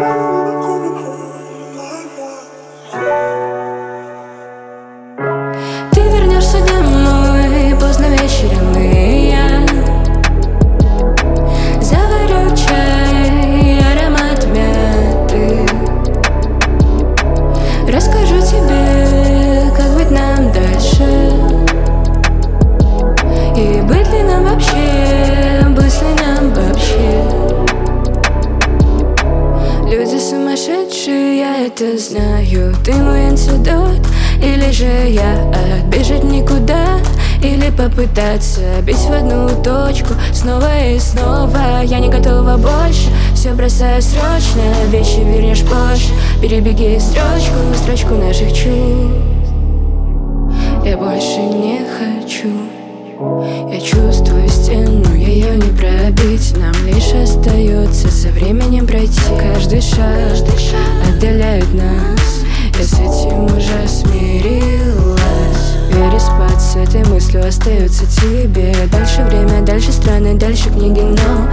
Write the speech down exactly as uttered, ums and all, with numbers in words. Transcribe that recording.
Ты вернешься домой поздно вечером, и я заварю чай, аромат мяты. Расскажу тебе, как быть нам дальше, и быть ли нам вообще, быть ли нам вообще. Люди сумасшедшие, я это знаю. Ты мой антидот, или же я отбежать никуда, или попытаться бить в одну точку снова и снова. Я не готова больше, все бросаю срочно, вещи вернешь позже. Перебеги строчку, строчку наших чувств. Я больше не хочу. Я чувствую стену, ее не пробить. Нам лишь остается со временем пройти. Каждый шаг отдаляет нас, я с этим уже смирилась. Переспать с этой мыслью остается тебе. Дальше время, дальше страны, дальше книги, но